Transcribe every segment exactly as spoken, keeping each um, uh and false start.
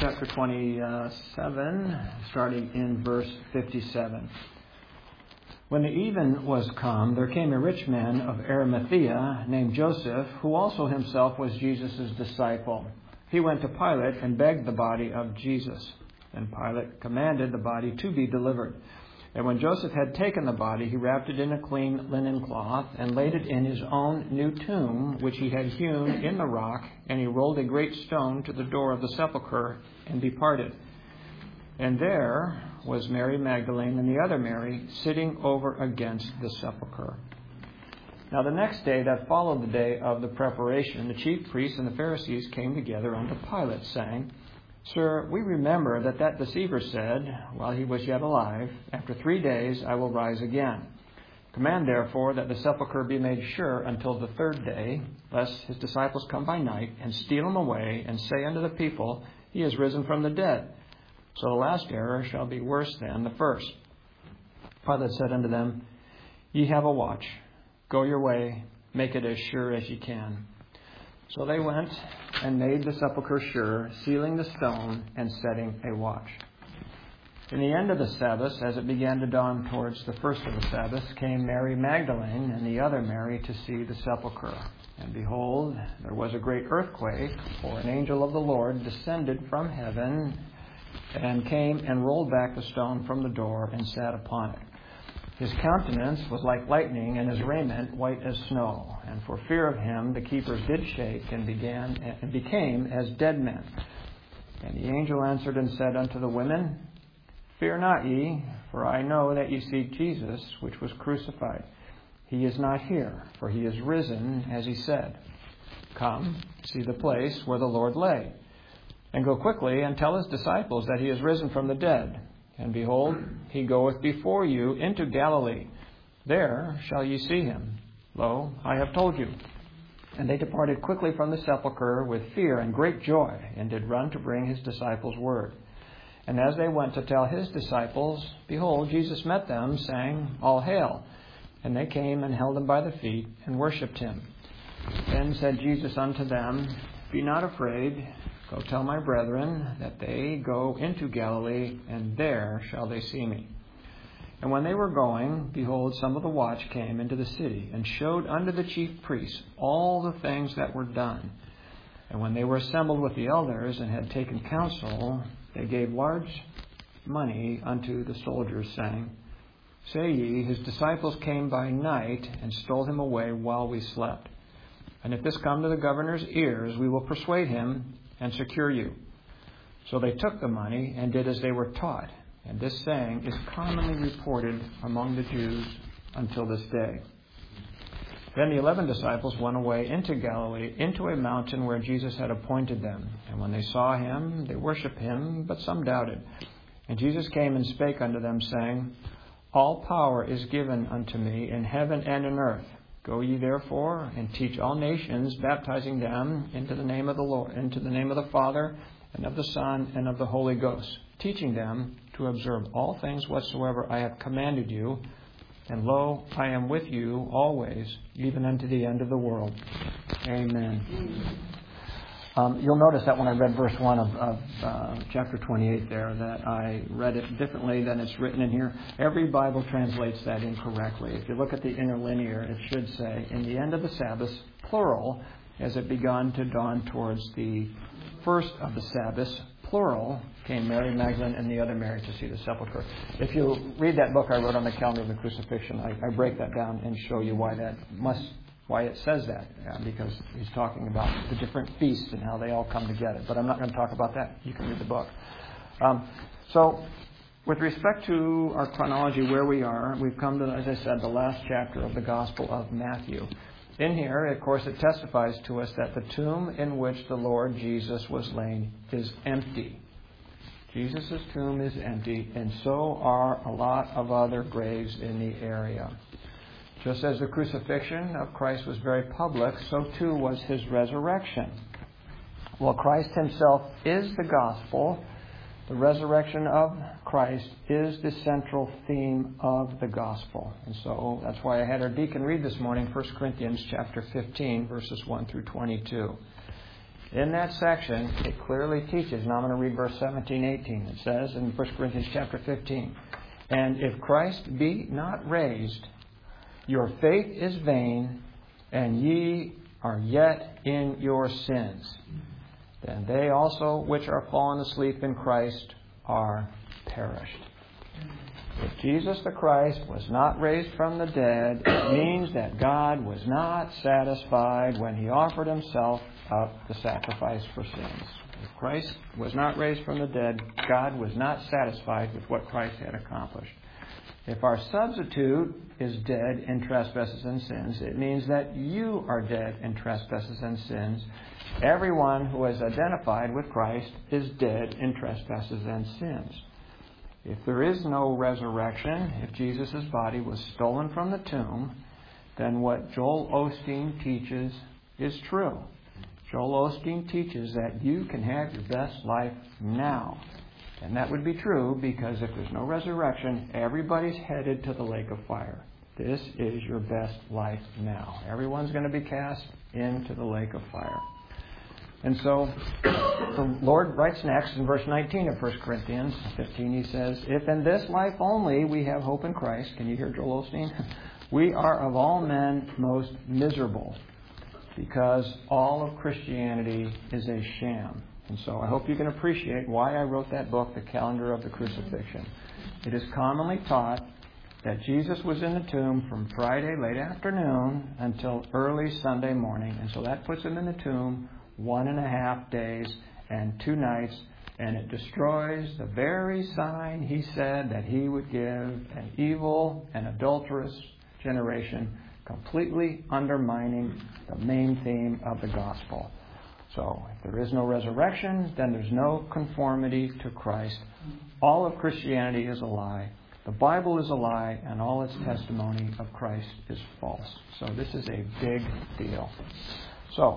chapter twenty-seven, starting in verse fifty-seven. When the even was come, there came a rich man of Arimathea named Joseph, who also himself was Jesus' disciple. He went to Pilate and begged the body of Jesus. Then Pilate commanded the body to be delivered. And when Joseph had taken the body, he wrapped it in a clean linen cloth and laid it in his own new tomb, which he had hewn in the rock, and he rolled a great stone to the door of the sepulchre and departed. And there was Mary Magdalene and the other Mary sitting over against the sepulchre. Now the next day that followed the day of the preparation, the chief priests and the Pharisees came together unto Pilate, saying, Sir, we remember that that deceiver said, while he was yet alive, After three days I will rise again. Command therefore that the sepulchre be made sure until the third day, lest his disciples come by night and steal him away, and say unto the people, He is risen from the dead. So the last error shall be worse than the first. Pilate said unto them, Ye have a watch. Go your way, make it as sure as ye can. So they went and made the sepulchre sure, sealing the stone and setting a watch. In the end of the Sabbath, as it began to dawn towards the first of the Sabbath, came Mary Magdalene and the other Mary to see the sepulchre. And behold, there was a great earthquake, for an angel of the Lord descended from heaven and came and rolled back the stone from the door and sat upon it. His countenance was like lightning, and his raiment white as snow. And for fear of him, the keepers did shake and began and became as dead men. And the angel answered and said unto the women, Fear not ye, for I know that ye seek Jesus, which was crucified. He is not here, for he is risen, as he said. Come, see the place where the Lord lay. And go quickly and tell his disciples that he is risen from the dead. And behold, he goeth before you into Galilee. There shall ye see him. Lo, I have told you. And they departed quickly from the sepulchre with fear and great joy, and did run to bring his disciples word. And as they went to tell his disciples, behold, Jesus met them, saying, All hail. And they came and held him by the feet, and worshipped him. Then said Jesus unto them, Be not afraid. Go tell my brethren that they go into Galilee, and there shall they see me. And when they were going, behold, some of the watch came into the city, and showed unto the chief priests all the things that were done. And when they were assembled with the elders, and had taken counsel, they gave large money unto the soldiers, saying, Say ye, his disciples came by night, and stole him away while we slept. And if this come to the governor's ears, we will persuade him, and secure you. So they took the money and did as they were taught. And this saying is commonly reported among the Jews until this day. Then the eleven disciples went away into Galilee, into a mountain where Jesus had appointed them. And when they saw him, they worshipped him, but some doubted. And Jesus came and spake unto them, saying, All power is given unto me in heaven and in earth. Go ye therefore and teach all nations, baptizing them into the name of the Lord, into the name of the Father and of the Son and of the Holy Ghost, teaching them to observe all things whatsoever I have commanded you. And lo, I am with you always, even unto the end of the world. Amen. Um, you'll notice that when I read verse one of, of uh, chapter twenty-eight there, that I read it differently than it's written in here. Every Bible translates that incorrectly. If you look at the interlinear, it should say, in the end of the Sabbath, plural, as it began to dawn towards the first of the Sabbaths, plural, came Mary Magdalene and the other Mary to see the sepulchre. If you read that book I wrote on the calendar of the crucifixion, I, I break that down and show you why that must why it says that, yeah, because he's talking about the different feasts and how they all come together. But I'm not going to talk about that. You can read the book. Um, so, with respect to our chronology, where we are, we've come to, as I said, the last chapter of the Gospel of Matthew. In here, of course, it testifies to us that the tomb in which the Lord Jesus was laid is empty. Jesus' tomb is empty, and so are a lot of other graves in the area. Just as the crucifixion of Christ was very public, so too was his resurrection. Well, Christ himself is the gospel. The resurrection of Christ is the central theme of the gospel. And so that's why I had our deacon read this morning First Corinthians chapter fifteen, verses one through twenty-two. In that section, it clearly teaches, and I'm going to read verse seventeen, eighteen. It says in First Corinthians chapter fifteen, "And if Christ be not raised, your faith is vain, and ye are yet in your sins. Then they also which are fallen asleep in Christ are perished." If Jesus the Christ was not raised from the dead, it means that God was not satisfied when He offered Himself up the sacrifice for sins. If Christ was not raised from the dead, God was not satisfied with what Christ had accomplished. If our substitute is dead in trespasses and sins, it means that you are dead in trespasses and sins. Everyone who is identified with Christ is dead in trespasses and sins. If there is no resurrection, if Jesus' body was stolen from the tomb, then what Joel Osteen teaches is true. Joel Osteen teaches that you can have your best life now. And that would be true because if there's no resurrection, everybody's headed to the lake of fire. This is your best life now. Everyone's going to be cast into the lake of fire. And so the Lord writes next in verse nineteen of First Corinthians fifteen, He says, "If in this life only we have hope in Christ," can you hear Joel Osteen? "we are of all men most miserable, because all of Christianity is a sham." And so I hope you can appreciate why I wrote that book, The Calendar of the Crucifixion. It is commonly taught that Jesus was in the tomb from Friday late afternoon until early Sunday morning. And so that puts Him in the tomb one and a half days and two nights, and it destroys the very sign He said that He would give an evil and adulterous generation, completely undermining the main theme of the gospel. So, if there is no resurrection, then there's no conformity to Christ. All of Christianity is a lie. The Bible is a lie, and all its testimony of Christ is false. So this is a big deal. So,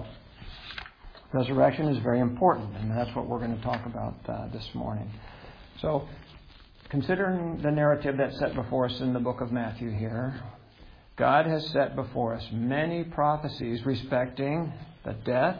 resurrection is very important, and that's what we're going to talk about uh, this morning. So, considering the narrative that's set before us in the book of Matthew here, God has set before us many prophecies respecting the death,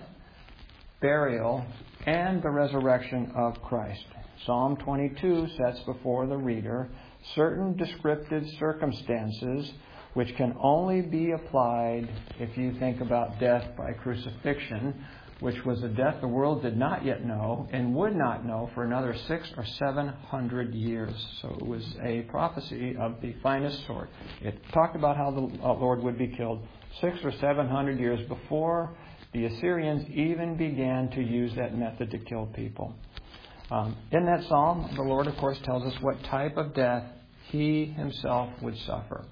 burial, and the resurrection of Christ. Psalm twenty-two sets before the reader certain descriptive circumstances which can only be applied if you think about death by crucifixion, which was a death the world did not yet know and would not know for another six or seven hundred years. So it was a prophecy of the finest sort. It talked about how the Lord would be killed six or seven hundred years before the Assyrians even began to use that method to kill people. Um, in that psalm, the Lord, of course, tells us what type of death He Himself would suffer.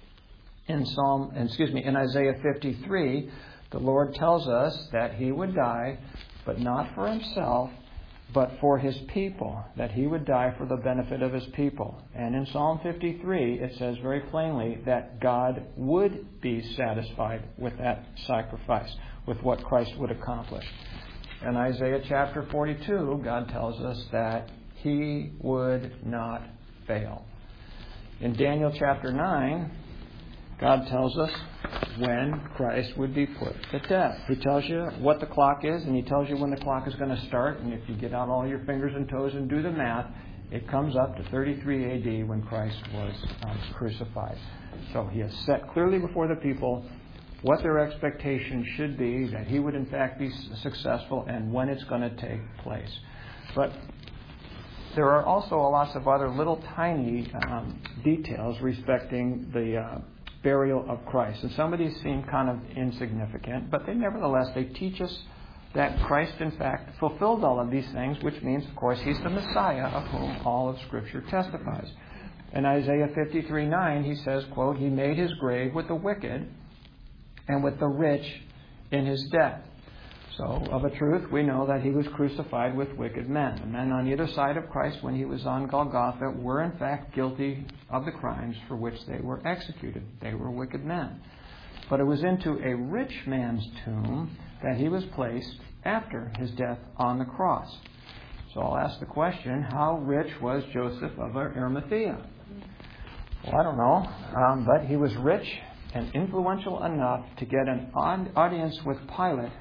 In Psalm, excuse me, in Isaiah fifty-three, the Lord tells us that He would die, but not for Himself, but for His people, that He would die for the benefit of His people. And in Psalm fifty-three, it says very plainly that God would be satisfied with that sacrifice, with what Christ would accomplish. In Isaiah chapter forty-two, God tells us that He would not fail. In Daniel chapter nine, God tells us when Christ would be put to death. He tells you what the clock is, and He tells you when the clock is going to start. And if you get out all your fingers and toes and do the math, it comes up to thirty-three A D when Christ was um, crucified. So He has set clearly before the people what their expectations should be, that He would in fact be successful, and when it's going to take place. But there are also lots of other little tiny um, details respecting the uh, burial of Christ. And some of these seem kind of insignificant, but they nevertheless, they teach us that Christ in fact fulfilled all of these things, which means, of course, He's the Messiah of whom all of Scripture testifies. In Isaiah fifty-three nine, He says, quote, "He made His grave with the wicked and with the rich in His death." So, of a truth, we know that He was crucified with wicked men. The men on either side of Christ when He was on Golgotha were in fact guilty of the crimes for which they were executed. They were wicked men. But it was into a rich man's tomb that He was placed after His death on the cross. So I'll ask the question, how rich was Joseph of Arimathea? Well, I don't know, um, but he was rich and influential enough to get an audience with Pilate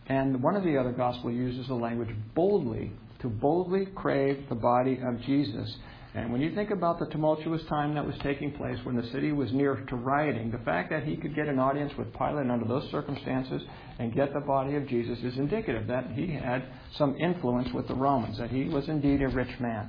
And one of the other gospel uses the language boldly, to boldly crave the body of Jesus. And when you think about the tumultuous time that was taking place when the city was near to rioting, the fact that he could get an audience with Pilate under those circumstances and get the body of Jesus is indicative that he had some influence with the Romans, that he was indeed a rich man.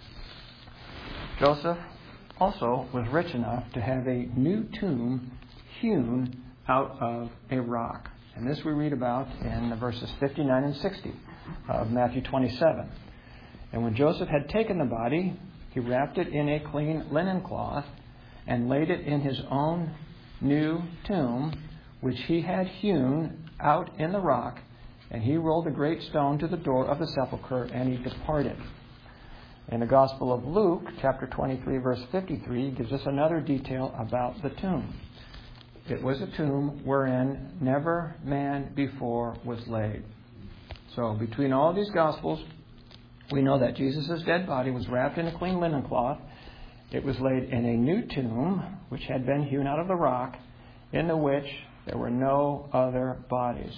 Joseph also was rich enough to have a new tomb hewn out of a rock. And this we read about in verses fifty-nine and sixty of Matthew twenty-seven. And when Joseph had taken the body, he wrapped it in a clean linen cloth and laid it in his own new tomb, which he had hewn out in the rock. And he rolled a great stone to the door of the sepulchre, and he departed. In the Gospel of Luke, chapter twenty-three, verse fifty-three, gives us another detail about the tomb. It was a tomb wherein never man before was laid. So between all these Gospels, we know that Jesus' dead body was wrapped in a clean linen cloth. It was laid in a new tomb, which had been hewn out of the rock, in the which there were no other bodies.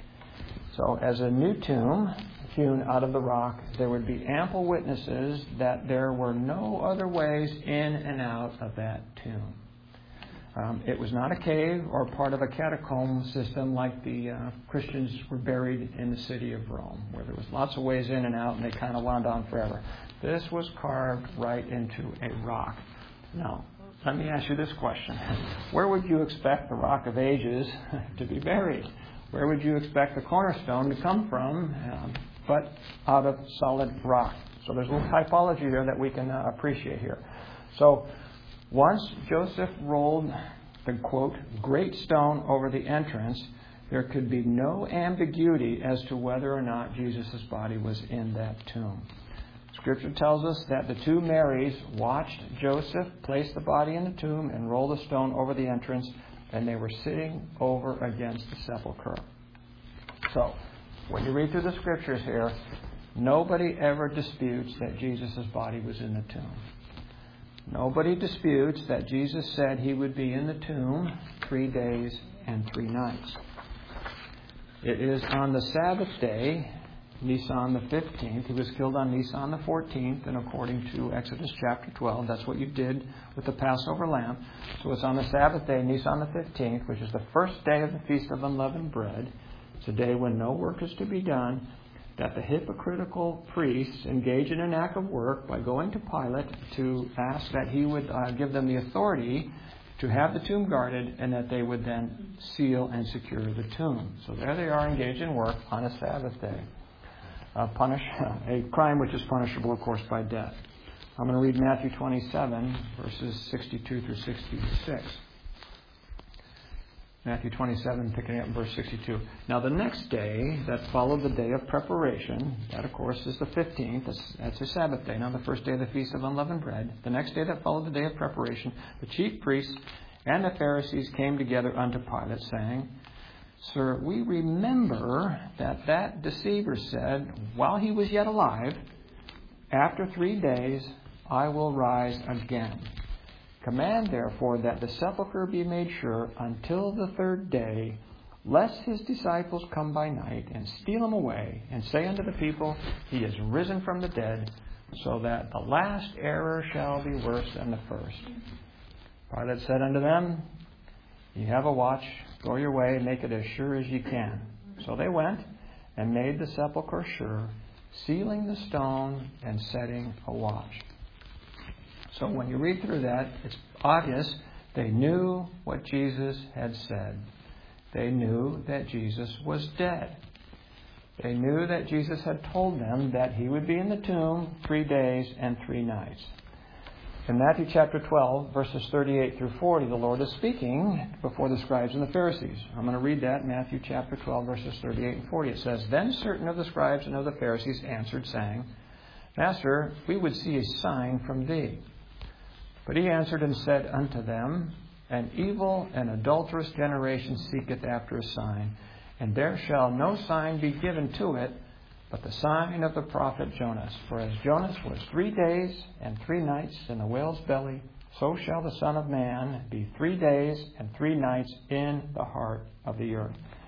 So as a new tomb hewn out of the rock, there would be ample witnesses that there were no other ways in and out of that tomb. Um, it was not a cave or part of a catacomb system like the uh, Christians were buried in the city of Rome, where there was lots of ways in and out and they kind of wound on forever. This was carved right into a rock. Now, let me ask you this question. Where would you expect the Rock of Ages to be buried? Where would you expect the cornerstone to come from, um, but out of solid rock? So there's a little typology there that we can uh, appreciate here. So once Joseph rolled the, quote, great stone over the entrance, there could be no ambiguity as to whether or not Jesus' body was in that tomb. Scripture tells us that the two Marys watched Joseph place the body in the tomb and roll the stone over the entrance, and they were sitting over against the sepulchre. So, when you read through the Scriptures here, nobody ever disputes that Jesus' body was in the tomb. Nobody disputes that Jesus said he would be in the tomb three days and three nights. It is on the Sabbath day, Nisan the fifteenth. He was killed on Nisan the fourteenth, and according to Exodus chapter twelve, that's what you did with the Passover lamb. So it's on the Sabbath day, Nisan the fifteenth, which is the first day of the Feast of Unleavened Bread. It's a day when no work is to be done, that the hypocritical priests engage in an act of work by going to Pilate to ask that he would uh, give them the authority to have the tomb guarded, and that they would then seal and secure the tomb. So there they are engaged in work on a Sabbath day. Uh, punish a crime which is punishable, of course, by death. I'm going to read Matthew twenty-seven, verses sixty-two through sixty-six. Matthew twenty-seven, picking up in verse sixty-two. Now the next day that followed the day of preparation, that of course is the fifteenth, that's, that's a Sabbath day, now the first day of the Feast of Unleavened Bread. The next day that followed the day of preparation, the chief priests and the Pharisees came together unto Pilate, saying, Sir, we remember that that deceiver said, while he was yet alive, after three days I will rise again. Command, therefore, that the sepulchre be made sure until the third day, lest his disciples come by night and steal him away, and say unto the people, He is risen from the dead, so that the last error shall be worse than the first. Pilate said unto them, Ye have a watch, go your way, make it as sure as ye can. So they went and made the sepulchre sure, sealing the stone and setting a watch. So when you read through that, it's obvious they knew what Jesus had said. They knew that Jesus was dead. They knew that Jesus had told them that he would be in the tomb three days and three nights. In Matthew chapter twelve, verses thirty-eight through forty, the Lord is speaking before the scribes and the Pharisees. I'm going to read that, Matthew chapter twelve, verses thirty-eight and forty. It says, Then certain of the scribes and of the Pharisees answered, saying, Master, we would see a sign from thee. But he answered and said unto them, An evil and adulterous generation seeketh after a sign, and there shall no sign be given to it, but the sign of the prophet Jonas. For as Jonas was three days and three nights in the whale's belly, so shall the Son of Man be three days and three nights in the heart of the earth.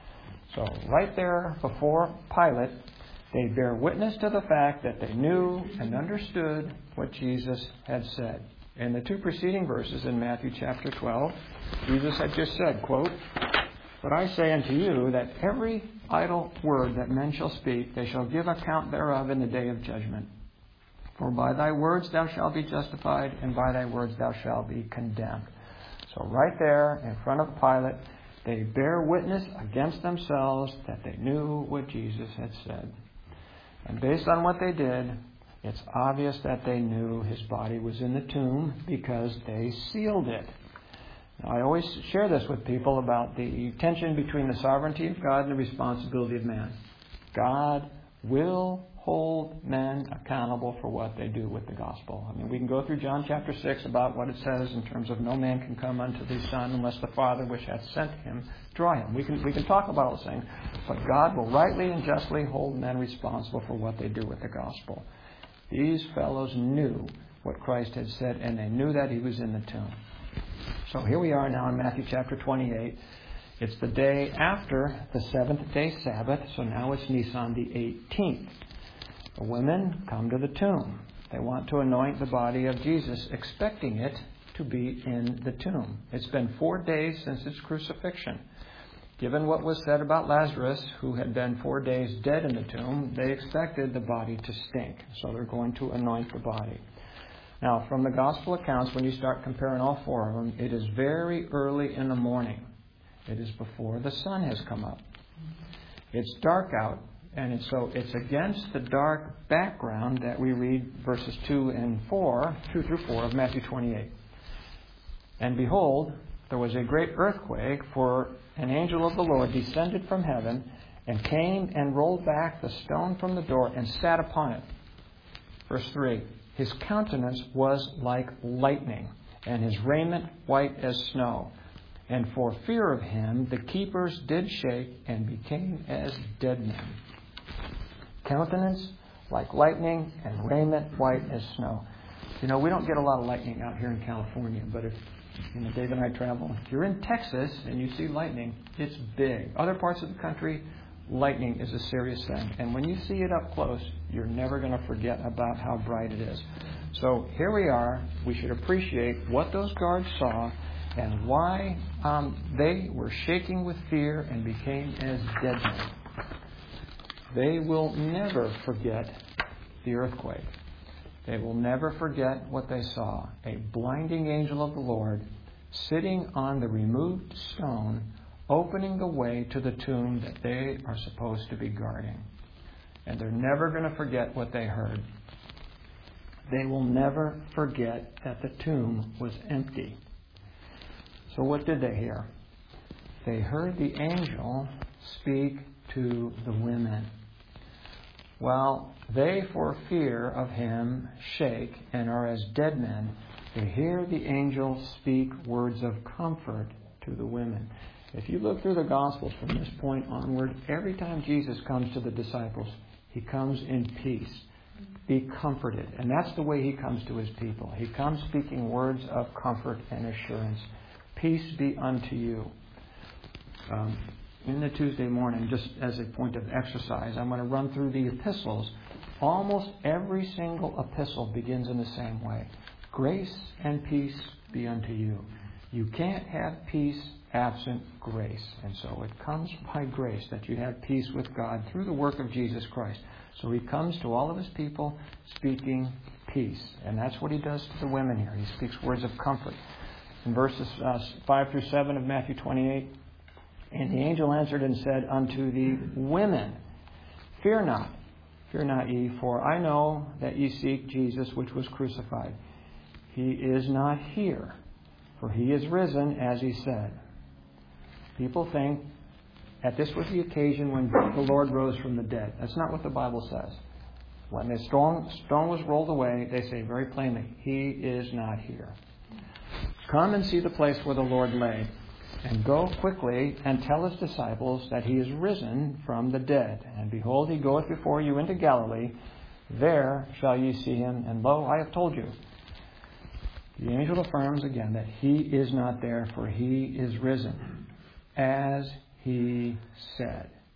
So right there before Pilate, they bear witness to the fact that they knew and understood what Jesus had said. In the two preceding verses in Matthew chapter twelve, Jesus had just said, quote, "But I say unto you that every idle word that men shall speak, they shall give account thereof in the day of judgment. For by thy words thou shalt be justified, and by thy words thou shalt be condemned." So right there in front of Pilate, they bear witness against themselves that they knew what Jesus had said. And based on what they did, it's obvious that they knew his body was in the tomb because they sealed it. Now, I always share this with people about the tension between the sovereignty of God and the responsibility of man. God will hold men accountable for what they do with the gospel. I mean, we can go through John chapter six about what it says in terms of no man can come unto the Son unless the Father which hath sent him draw him. We can we can talk about all those things, but God will rightly and justly hold men responsible for what they do with the gospel. These fellows knew what Christ had said, and they knew that he was in the tomb. So here we are now in Matthew chapter twenty-eight. It's the day after the seventh day Sabbath, so now it's Nisan the eighteenth. The women come to the tomb. They want to anoint the body of Jesus, expecting it to be in the tomb. It's been four days since its crucifixion. Given what was said about Lazarus, who had been four days dead in the tomb, they expected the body to stink. So they're going to anoint the body. Now, from the gospel accounts, when you start comparing all four of them, it is very early in the morning. It is before the sun has come up. It's dark out, and it's, so it's against the dark background that we read verses two and four, two through four of Matthew twenty-eight. "And behold, there was a great earthquake, for an angel of the Lord descended from heaven and came and rolled back the stone from the door and sat upon it." Verse three, "His countenance was like lightning, and his raiment white as snow. And for fear of him, the keepers did shake and became as dead men." Countenance like lightning and raiment white as snow. You know, we don't get a lot of lightning out here in California, but if, you know, Dave and I travel, if you're in Texas and you see lightning, it's big. Other parts of the country, lightning is a serious thing. And when you see it up close, you're never going to forget about how bright it is. So here we are. We should appreciate what those guards saw and why um, they were shaking with fear and became as dead men. They will never forget the earthquake. They will never forget what they saw. A blinding angel of the Lord sitting on the removed stone, opening the way to the tomb that they are supposed to be guarding. And they're never going to forget what they heard. They will never forget that the tomb was empty. So what did they hear? They heard the angel speak to the women. While they, for fear of him, shake and are as dead men, they hear the angel speak words of comfort to the women. If you look through the Gospels from this point onward, every time Jesus comes to the disciples, he comes in peace. Be comforted. And that's the way he comes to his people. He comes speaking words of comfort and assurance. Peace be unto you. Um, in the Tuesday morning, just as a point of exercise, I'm going to run through the epistles. Almost every single epistle begins in the same way. Grace and peace be unto you. You can't have peace absent grace. And so it comes by grace that you have peace with God through the work of Jesus Christ. So he comes to all of his people speaking peace. And that's what he does to the women here. He speaks words of comfort. In verses uh, five through seven of Matthew twenty-eight, "And the angel answered and said unto the women, Fear not, fear not ye, for I know that ye seek Jesus which was crucified. He is not here, for he is risen, as he said." People think that this was the occasion when the Lord rose from the dead. That's not what the Bible says. When the stone, stone was rolled away, they say very plainly, He is not here. Come and see the place where the Lord lay, and go quickly and tell his disciples that he is risen from the dead. And behold, he goeth before you into Galilee. There shall ye see him. And lo, I have told you. The angel affirms again that he is not there, for he is risen, as he said.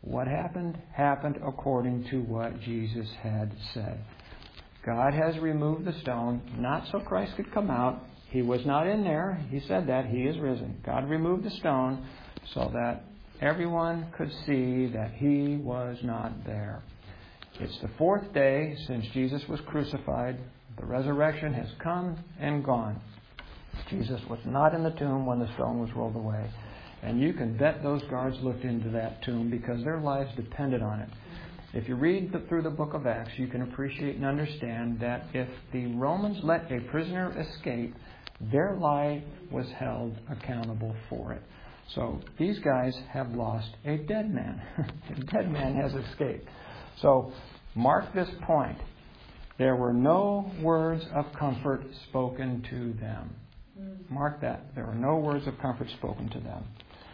What happened, happened according to what Jesus had said. God has removed the stone, not so Christ could come out. He was not in there. He said that. He is risen. God removed the stone so that everyone could see that He was not there. It's the fourth day since Jesus was crucified. The resurrection has come and gone. Jesus was not in the tomb when the stone was rolled away. And you can bet those guards looked into that tomb because their lives depended on it. If you read the, through the book of Acts, you can appreciate and understand that if the Romans let a prisoner escape, their life was held accountable for it. So these guys have lost a dead man. A dead man has escaped. So mark this point. There were no words of comfort spoken to them. Mark that. There were no words of comfort spoken to them.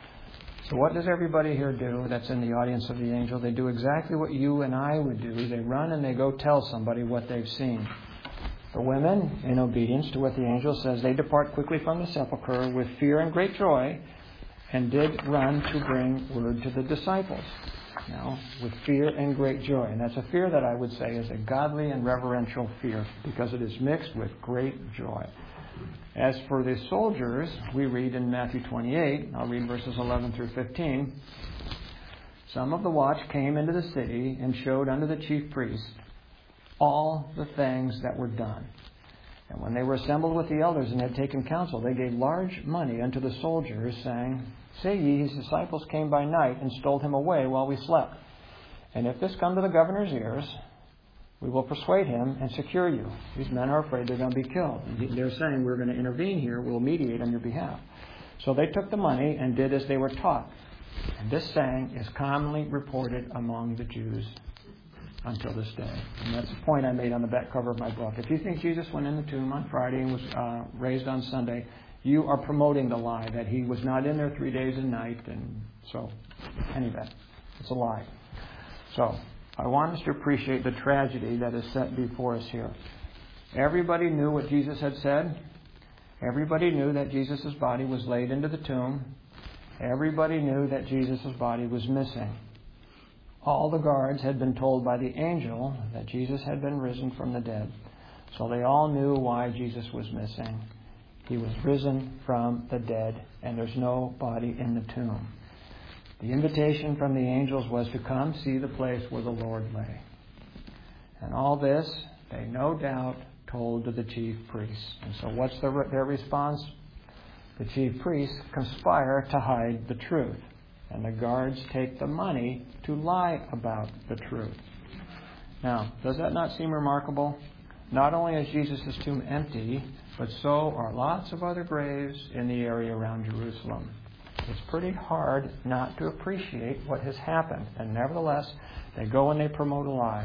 So what does everybody here do that's in the audience of the angel? They do exactly what you and I would do. They run and they go tell somebody what they've seen. The women, in obedience to what the angel says, they depart quickly from the sepulchre with fear and great joy, and did run to bring word to the disciples. Now, with fear and great joy. And that's a fear that I would say is a godly and reverential fear, because it is mixed with great joy. As for the soldiers, we read in Matthew twenty-eight, I'll read verses eleven through fifteen. Some of the watch came into the city and showed unto the chief priests all the things that were done. And when they were assembled with the elders and had taken counsel, they gave large money unto the soldiers, saying, Say ye, his disciples came by night and stole him away while we slept. And if this come to the governor's ears, we will persuade him and secure you. These men are afraid they're going to be killed. And they're saying, we're going to intervene here. We'll mediate on your behalf. So they took the money and did as they were taught. And this saying is commonly reported among the Jews until this day. And that's the point I made on the back cover of my book. If you think Jesus went in the tomb on Friday and was uh, raised on Sunday, you are promoting the lie that He was not in there three days and night. And so, anyway, it's a lie. So, I want us to appreciate the tragedy that is set before us here. Everybody knew what Jesus had said. Everybody knew that Jesus' body was laid into the tomb. Everybody knew that Jesus' body was missing. All the guards had been told by the angel that Jesus had been risen from the dead. So they all knew why Jesus was missing. He was risen from the dead, and there's no body in the tomb. The invitation from the angels was to come see the place where the Lord lay. And all this, they no doubt told to the chief priests. And so what's their, their response? The chief priests conspire to hide the truth. And the guards take the money to lie about the truth. Now, does that not seem remarkable? Not only is Jesus' tomb empty, but so are lots of other graves in the area around Jerusalem. It's pretty hard not to appreciate what has happened. And nevertheless, they go and they promote a lie.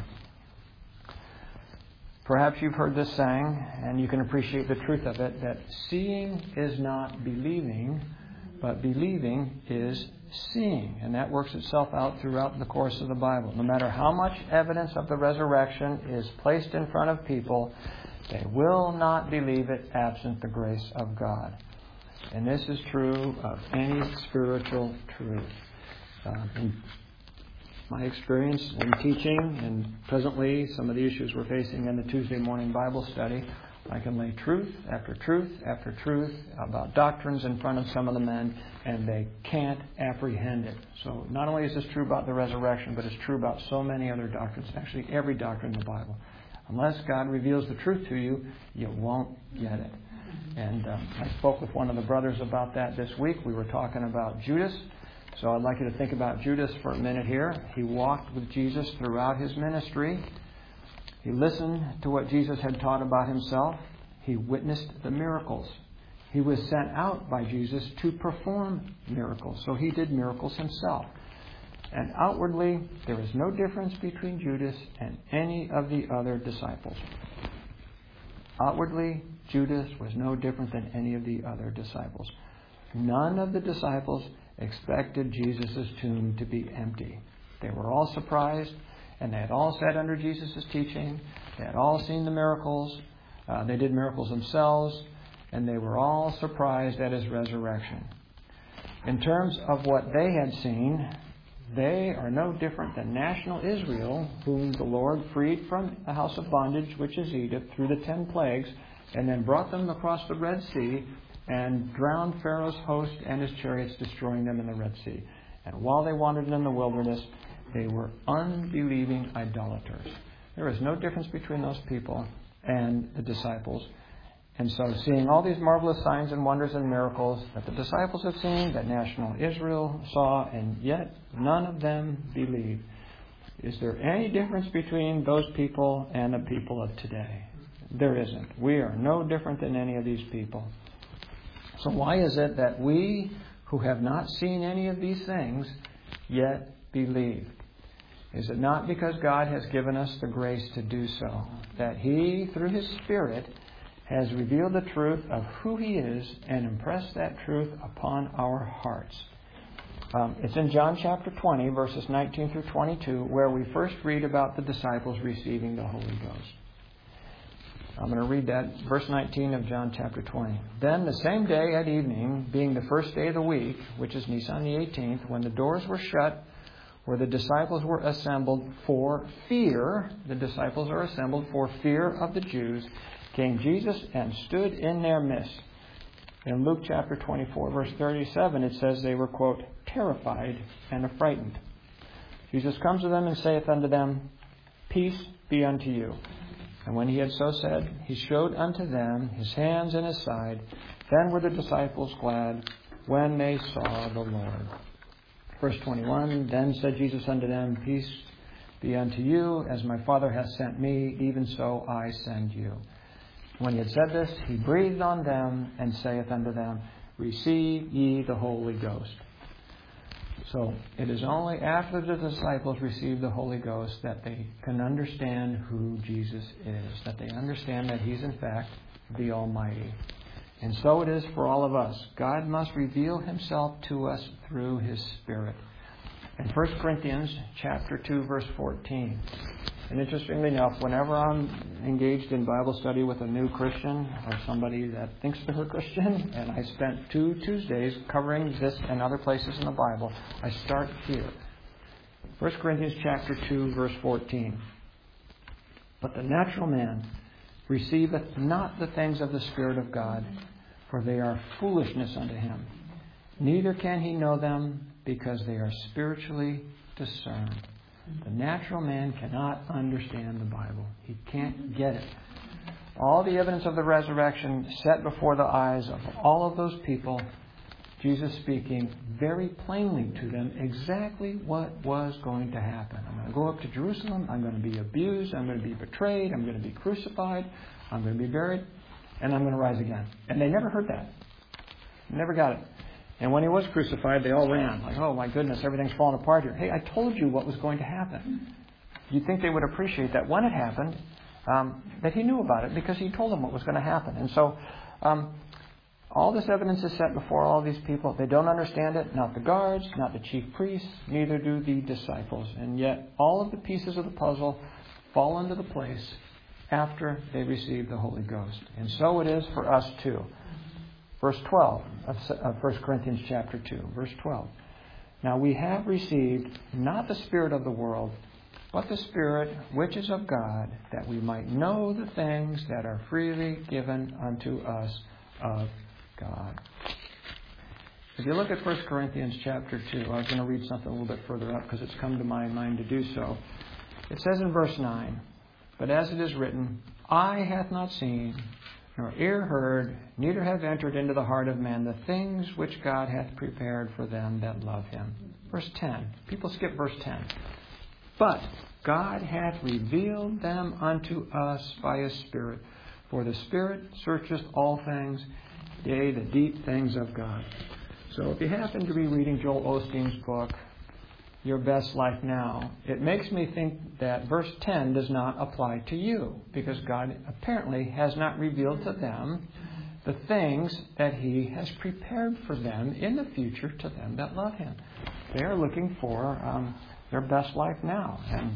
Perhaps you've heard this saying, and you can appreciate the truth of it, that seeing is not believing, but believing is seeing. And that works itself out throughout the course of the Bible. No matter how much evidence of the resurrection is placed in front of people, they will not believe it absent the grace of God. And this is true of any spiritual truth. Uh, in my experience in teaching, and presently some of the issues we're facing in the Tuesday morning Bible study, I can lay truth after truth after truth about doctrines in front of some of the men, and they can't apprehend it. So not only is this true about the resurrection, but it's true about so many other doctrines, actually every doctrine in the Bible. Unless God reveals the truth to you, you won't get it. And um, I spoke with one of the brothers about that this week. We were talking about Judas. So I'd like you to think about Judas for a minute here. He walked with Jesus throughout his ministry. He listened to what Jesus had taught about himself. He witnessed the miracles. He was sent out by Jesus to perform miracles. So he did miracles himself. And outwardly, there is no difference between Judas and any of the other disciples. Outwardly, Judas was no different than any of the other disciples. None of the disciples expected Jesus' tomb to be empty. They were all surprised, and they had all sat under Jesus' teaching. They had all seen the miracles. Uh, they did miracles themselves, and they were all surprised at His resurrection. In terms of what they had seen, They are no different than national Israel, whom the Lord freed from the house of bondage, which is Egypt, through the ten plagues, and then brought them across the Red Sea and drowned Pharaoh's host and his chariots, destroying them in the Red Sea. And while they wandered in the wilderness, they were unbelieving idolaters. There is no difference between those people and the disciples. And so seeing all these marvelous signs and wonders and miracles that the disciples have seen, that national Israel saw, and yet none of them believed. Is there any difference between those people and the people of today? There isn't. We are no different than any of these people. So why is it that we who have not seen any of these things yet believe? Is it not because God has given us the grace to do so? That He, through His Spirit, has revealed the truth of who He is and impressed that truth upon our hearts. Um, it's in John chapter twenty, verses nineteen through twenty-two, where we first read about the disciples receiving the Holy Ghost. I'm going to read that, verse nineteen of John chapter twenty. Then the same day at evening, being the first day of the week, which is Nisan the eighteenth, when the doors were shut, where the disciples were assembled for fear, the disciples are assembled for fear of the Jews, came Jesus and stood in their midst. In Luke chapter twenty-four, verse thirty-seven, it says they were, quote, terrified and affrighted. Jesus comes to them and saith unto them, Peace be unto you. And when he had so said, he showed unto them his hands and his side. Then were the disciples glad when they saw the Lord. Verse twenty-one, Then said Jesus unto them, Peace be unto you, as my Father hath sent me, even so I send you. When he had said this, he breathed on them and saith unto them, Receive ye the Holy Ghost. So it is only after the disciples receive the Holy Ghost that they can understand who Jesus is, that they understand that He's in fact the Almighty. And so it is for all of us. God must reveal Himself to us through His Spirit. In First Corinthians chapter two, verse fourteen. And interestingly enough, whenever I'm engaged in Bible study with a new Christian or somebody that thinks they're a Christian, and I spent two Tuesdays covering this and other places in the Bible, I start here. First Corinthians chapter two, verse fourteen. But the natural man receiveth not the things of the Spirit of God, for they are foolishness unto him. Neither can he know them, because they are spiritually discerned. The natural man cannot understand the Bible. He can't get it. All the evidence of the resurrection set before the eyes of all of those people, Jesus speaking very plainly to them exactly what was going to happen. I'm going to go up to Jerusalem. I'm going to be abused. I'm going to be betrayed. I'm going to be crucified. I'm going to be buried. And I'm going to rise again. And they never heard that. Never got it. And when He was crucified, they all ran. Like, oh my goodness, everything's falling apart here. Hey, I told you what was going to happen. You'd think they would appreciate that when it happened, um, that He knew about it because He told them what was going to happen. And so um, all this evidence is set before all these people. They don't understand it. Not the guards, not the chief priests, neither do the disciples. And yet all of the pieces of the puzzle fall into the place after they receive the Holy Ghost. And so it is for us too. Verse twelve of First Corinthians chapter two. Verse twelve. Now we have received not the spirit of the world, but the Spirit which is of God, that we might know the things that are freely given unto us of God. If you look at First Corinthians chapter two, I was going to read something a little bit further up because it's come to my mind to do so. It says in verse nine, But as it is written, Eye hath not seen, nor ear heard, neither have entered into the heart of man the things which God hath prepared for them that love Him. Verse ten. People skip verse ten. But God hath revealed them unto us by His Spirit. For the Spirit searcheth all things, yea, the deep things of God. So if you happen to be reading Joel Osteen's book, Your Best Life Now, it makes me think that verse ten does not apply to you, because God apparently has not revealed to them the things that He has prepared for them in the future to them that love Him. They are looking for um, their best life now. And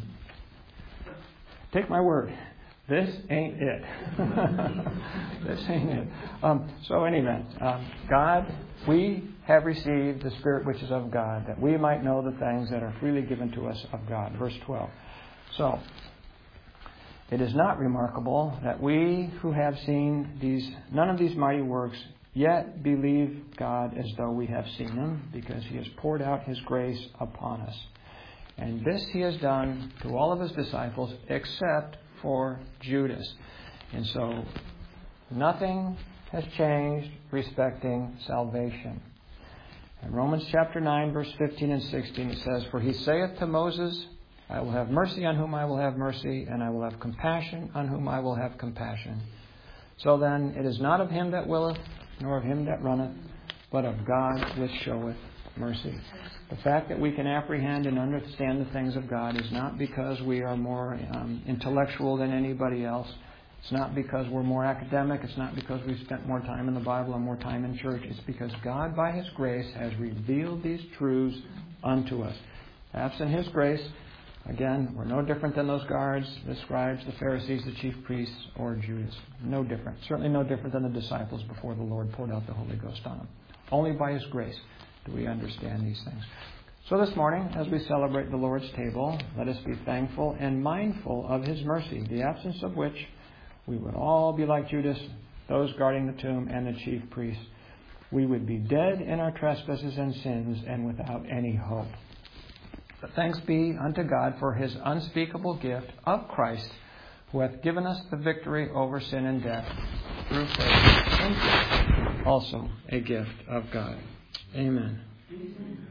take my word, this ain't it. This ain't it. Um, so anyway, um, God, we have received the Spirit which is of God, that we might know the things that are freely given to us of God. Verse twelve. So, it is not remarkable that we who have seen these none of these mighty works yet believe God as though we have seen Him, because He has poured out His grace upon us. And this He has done to all of His disciples except for Judas. And so, nothing has changed respecting salvation. In Romans chapter nine, verse fifteen and sixteen, it says, "For He saith to Moses, I will have mercy on whom I will have mercy, and I will have compassion on whom I will have compassion. So then, it is not of him that willeth, nor of him that runneth, but of God which showeth mercy." The fact that we can apprehend and understand the things of God is not because we are more um, intellectual than anybody else. It's not because we're more academic. It's not because we've spent more time in the Bible or more time in church. It's because God, by His grace, has revealed these truths unto us. Absent His grace, again, we're no different than those guards, the scribes, the Pharisees, the chief priests, or Judas. No different. Certainly no different than the disciples before the Lord poured out the Holy Ghost on them. Only by His grace do we understand these things. So this morning, as we celebrate the Lord's table, let us be thankful and mindful of His mercy, the absence of which we would all be like Judas, those guarding the tomb, and the chief priests. We would be dead in our trespasses and sins and without any hope. But thanks be unto God for His unspeakable gift of Christ, who hath given us the victory over sin and death through faith in Christ, also a gift of God. Amen.